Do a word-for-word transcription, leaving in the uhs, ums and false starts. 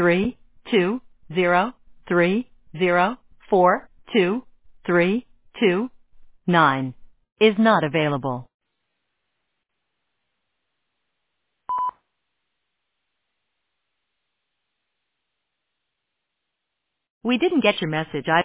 three two zero three zero four two three two nine is not available. We didn't get your message. I